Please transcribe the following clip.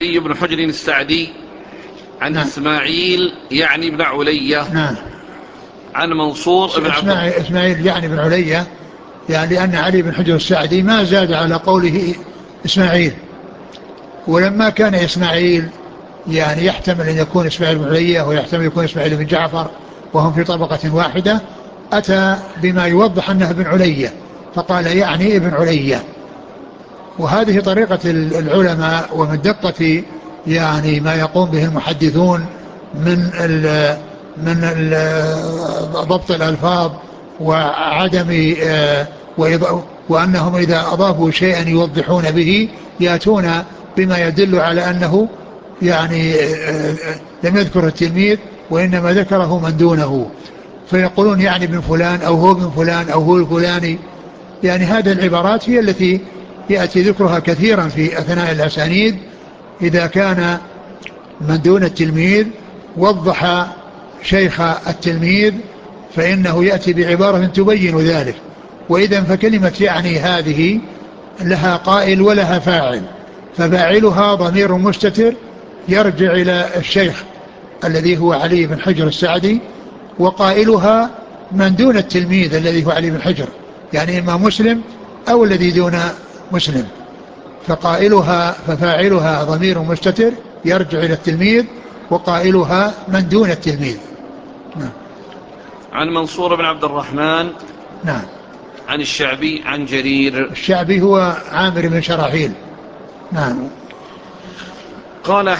بن حجر السعدي عن نعم. إسماعيل يعني بن علية نعم. عن منصور بن عبد إسماعيل يعني بن علية، يعني لأن علي بن حجر السعدي ما زاد على قوله إسماعيل. ولما كان إسماعيل يعني يحتمل أن يكون إسماعيل بن علية ويحتمل يكون إسماعيل بن جعفر وهم في طبقة واحدة، أتى بما يوضح أنه ابن علية فقال يعني ابن علية. وهذه طريقة العلماء، ومن دقة يعني ما يقوم به المحدثون من ضبط الألفاظ وعدم وأنهم إذا أضافوا شيئا يوضحون به يأتون بما يدل على أنه يعني لم يذكر التلميذ وإنما ذكره من دونه، فيقولون يعني ابن فلان أو هو ابن فلان أو هو الفلاني. يعني هذه العبارات هي التي يأتي ذكرها كثيرا في أثناء الأسانيد، إذا كان من دون التلميذ وضح شيخ التلميذ فإنه يأتي بعبارة تبين ذلك. وإذا فكلمة يعني هذه لها قائل ولها فاعل، ففاعلها ضمير مستتر يرجع إلى الشيخ الذي هو علي بن حجر السعدي، وقائلها من دون التلميذ الذي هو علي بن حجر، يعني إما مسلم أو الذي دون مسلم. ففاعلها ضمير مستتر يرجع إلى التلميذ، وقائلها من دون التلميذ. نعم. عن منصور بن عبد الرحمن نعم. عن الشعبي عن جرير. الشعبي هو عامر بن شراحيل. نعم. قال